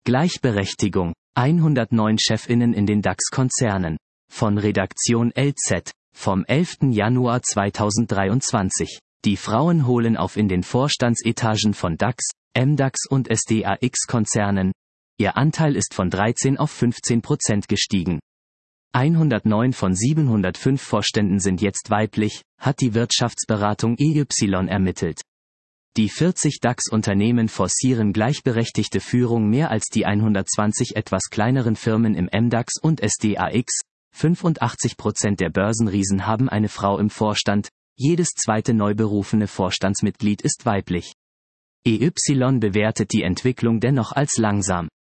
Gleichberechtigung. 109 Chefinnen in den DAX-Konzernen. Von Redaktion LZ. Vom 11. Januar 2023. Die Frauen holen auf in den Vorstandsetagen von DAX, MDAX und SDAX-Konzernen. Ihr Anteil ist von 13 auf 15% gestiegen. 109 von 705 Vorständen sind jetzt weiblich, hat die Wirtschaftsberatung EY ermittelt. Die 40 DAX-Unternehmen forcieren gleichberechtigte Führung mehr als die 120 etwas kleineren Firmen im MDAX und SDAX. 85% der Börsenriesen haben eine Frau im Vorstand, jedes zweite neu berufene Vorstandsmitglied ist weiblich. EY bewertet die Entwicklung dennoch als langsam.